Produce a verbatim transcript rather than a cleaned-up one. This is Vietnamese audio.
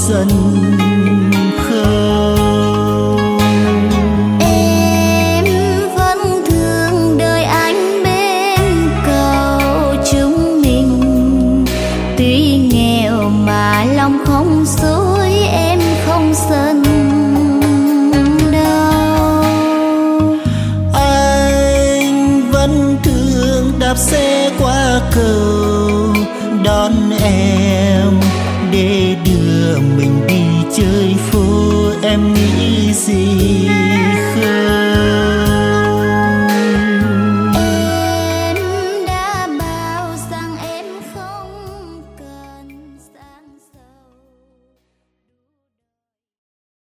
sân khấu. Em vẫn thương đợi anh bên cầu chúng mình, tuy nghèo mà lòng không dối, em không sân đâu. Anh vẫn thường đạp xe qua cầu đón em để đưa mình đi chơi